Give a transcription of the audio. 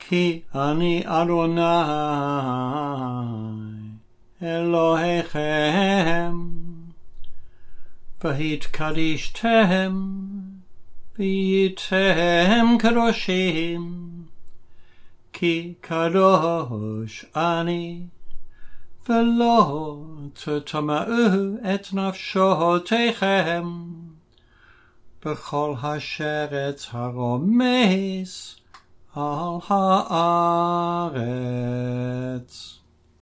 כי אני אדוני אלוהיכם, והתקדשתם והייתם קדושים, כי קדוש אני, ולא תטמאו את נפשותיכם בכל השרץ הרומס על הארץ.